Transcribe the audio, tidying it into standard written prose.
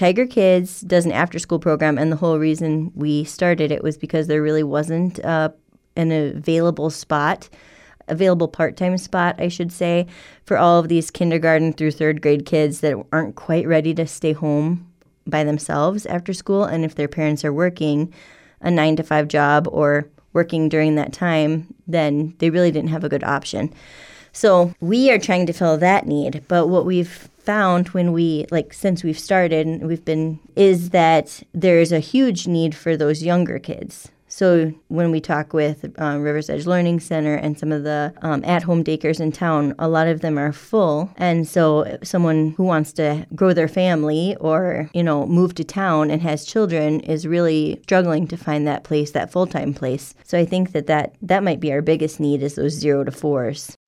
Tiger Kids does an after-school program, and the whole reason we started it was because there really wasn't an available part-time spot, I should say, for all of these kindergarten through third grade kids that aren't quite ready to stay home by themselves after school. And if their parents are working a 9-to-5 job or working during that time, then they really didn't have a good option. So we are trying to fill that need. But what we've found since we've started is that there's a huge need for those younger kids. So when we talk with Rivers Edge Learning Center and some of the at-home daycares in town, a lot of them are full. And so someone who wants to grow their family or, move to town and has children is really struggling to find that place, that full-time place. So I think that might be our biggest need is those 0 to 4s.